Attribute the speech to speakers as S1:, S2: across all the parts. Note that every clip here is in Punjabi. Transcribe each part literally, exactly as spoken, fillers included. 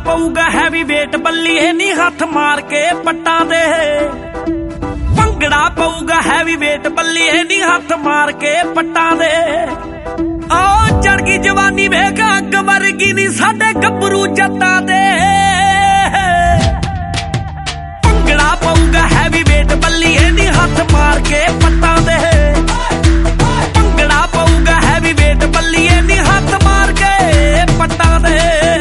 S1: ਪਊਗਾ ਹੈਵੀ ਵੇਟ ਬੱਲੀਏ ਨੀ ਹੱਥ ਮਾਰ ਕੇ ਪੱਟਾਂ ਦੇ ਭੰਗੜਾ ਪਊਗਾ ਹੈਵੀ ਵੇਟ ਬੱਲੀਏ ਨੀ ਹੱਥ ਮਾਰ ਕੇ ਪੱਟਾਂ ਦੇ ਓ ਚੜ ਗਈ ਜਵਾਨੀ ਵੇਖ ਅੱਗ ਵਰਗੀ ਨੀ ਸਾਡੇ ਗੱਭਰੂ ਜੱਟਾਂ ਦੇ ਭੰਗੜਾ ਪਊਗਾ ਹੈਵੀ ਵੇਟ ਬੱਲੀਏ ਨੀ ਹੱਥ ਮਾਰ ਕੇ ਪੱਟਾਂ ਦੇ ਭੰਗੜਾ ਪਊਗਾ ਹੈਵੀ ਵੇਟ ਬੱਲੀਏ ਨੀ ਹੱਥ ਮਾਰ ਕੇ ਪੱਟਾਂ ਦੇ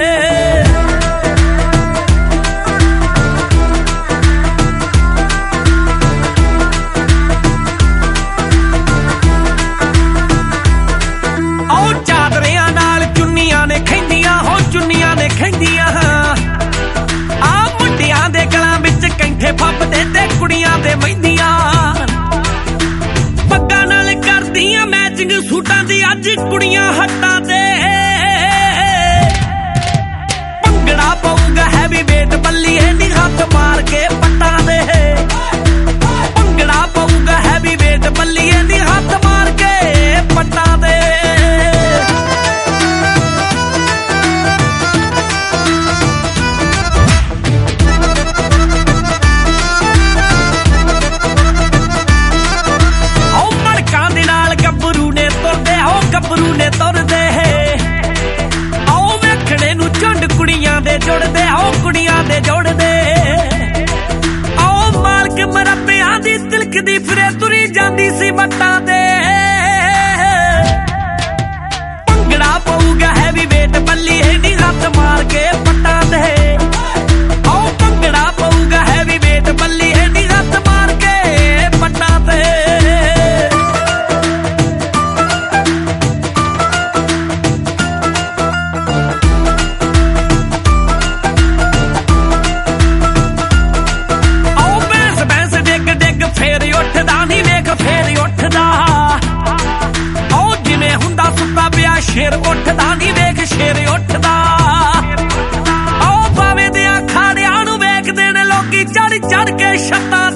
S1: ਆ ਮੁੰਡਿਆਂ ਦੇ ਗਲਾਂ ਵਿੱਚ ਕੈਂਠੇ ਫੱਬਦੇ ਤੇ ਕੁੜੀਆਂ ਦੇ ਮਹਿੰਦੀਆਂ ਪੱਗਾਂ ਨਾਲ ਕਰਦੀਆਂ ਮੈਚਿੰਗ ਸੂਟਾਂ ਦੀ ਅੱਜ ਕੁੜੀਆਂ ਹੱਟਾਂ ਤੇ ਭੰਗੜਾ ਪਊਗਾ ਹੈਵੀ ਵੇਟ ਬੱਲੀਏ ਨੀ ਹੱਥ ਮਾਰ ਕੇ ਪੱਟਾਂ ਦੇ ਭੰਗੜਾ ਪਊਗਾ ਹੈਵੀ ਵੇਟ ਬੱਲੀਏ ਨੀ ਹੱਥ ਮਾਰ ਕੇ ਪੱਟਾਂ ਦੇ ਗੱਭਰੂ ਨੇ ਤੁਰਦੇ ਆਓ ਵੇਖਣੇ ਨੂੰ ਝੁੰਡ ਕੁੜੀਆਂ ਦੇ ਜੁੜਦੇ ਆਓ ਕੁੜੀਆਂ ਦੇ ਜੋੜਦੇ ਆਓ ਮਾਲਕ ਮਰੱਬਿਆਂ ਦੀ ਤਿਲਕਦੀ ਫਿਰੇ ਤੁਰੀ ਜਾਂਦੀ ਸੀ ਬੱਟਾਂ ਤੇ ਭੰਗੜਾ ਪਊਗਾ ਹੈਵੀ ਵੇਟ ਬੱਲੀਏ ਨੀ ਹੱਥ ਮਾਰ ਕੇ ਪੱਟਾਂ ਤੇ ਆਓ ਭੰਗੜਾ ਪਊਗਾ ਹੈਵੀ ਵੇਟ ਬੱਲੀਏ ਨੀ ਹੱਥ ਮਾਰ ਕੇ ਪੱਟਾਂ ਤੇ ਸ਼ੇਰ ਉੱਠਦਾ ਨੀ ਵੇਖ ਸ਼ੇਰ ਉੱਠਦਾ ਆਓ ਬਾਵੇਂ ਦੇ ਅਖਾੜਿਆਂ ਨੂੰ ਵੇਖਦੇ ਨੇ ਲੋਕੀ ਚੜ ਚੜ ਕੇ ਛੱਤਾਂ